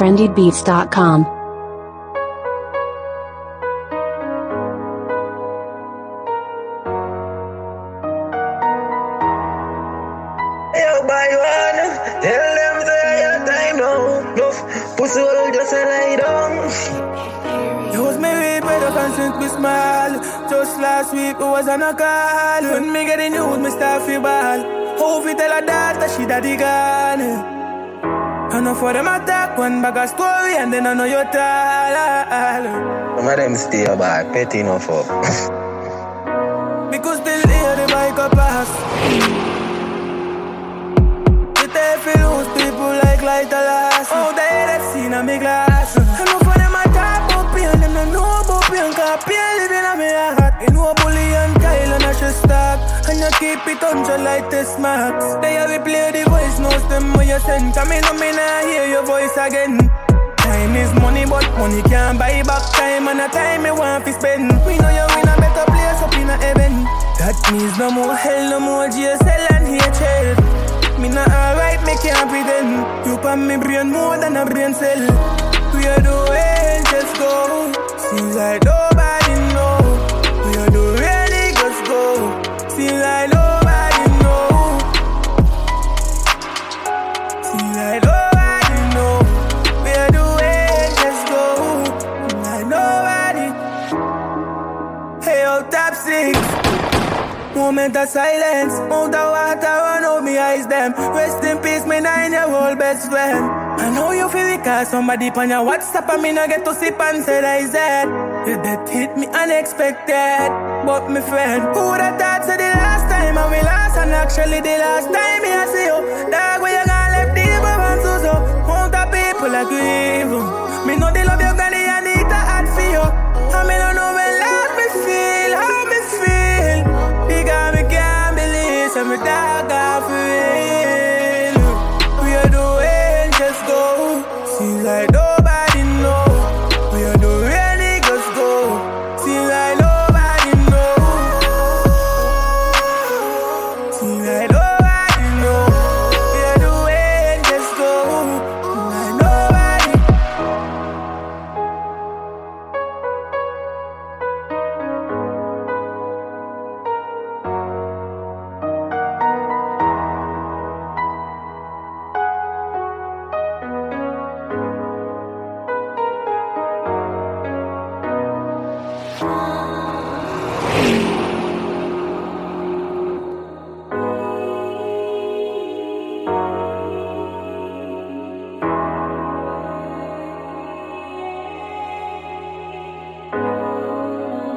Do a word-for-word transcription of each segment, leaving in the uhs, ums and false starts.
trendy beats dot com. Yo, boy, you wanna tell them say your time now. No, pussy will just lie down. You was me way better constant me smile. Just last week it was on a call. When me get the news, me start feel bad. Hope you tell her that that she daddy gone. I know for them attack one bag of story and then I know you're tired. Some of them stay about petty enough up. Because still hear the bike up pass. If you lose people like light a last. Oh, they have seen a me glass. I know for them I talk about pain. Them don't know about pain. Cause pain living on me heart. You know bully and Kyle and I should stop. And you keep it on your like this marks. They have play the voice notes them when you send. Come in, me now hear your voice again. Time is money but money can't buy back time. And the time me want to spend. We know you in a better place up in a heaven. That means no more hell, no more G S L and hatred. Me not alright, me can't pretend. You pan me brain more than a brain cell. We are doing just go. Seems like nobody know. We are doing just go. Seems like nobody know. Seems like nobody know. We are doing just go. Like nobody. Hey, yo, top six. Moment of silence, mount of water run out me eyes them. Rest in peace, me nine-year-old best friend. I know you feel it cause somebody on your WhatsApp and me no get to sip and say that is that. Your death hit me unexpected, but my friend, who would have thought so the last time I will last and actually the last time me I see you. Dog, where you gonna left the evil and so so. Mount of people like you evil. Me know the love you got the and it a hard for you. And me don't know when love me feel, how me feel. Because me can't believe some me dog off real. We are doing just go. Seems like nobody know. We are doing it just go. Seems like nobody know. Seems like nobody know. We are doing just go. Seems like nobody.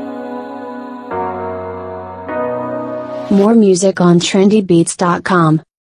More music on trendy beats dot com.